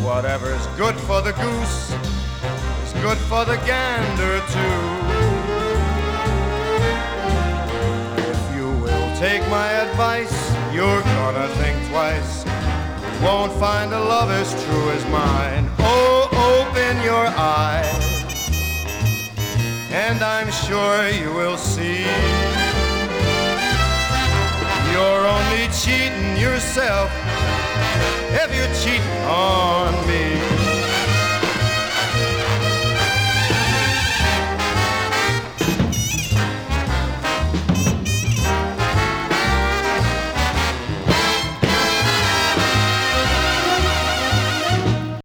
Whatever's good for the goose is good for the gander too. If you will take my advice, you're gonna think twice. You won't find a love as true as mine. Oh, open your eyes, and I'm sure you will see you're only cheating yourself if you cheat on me.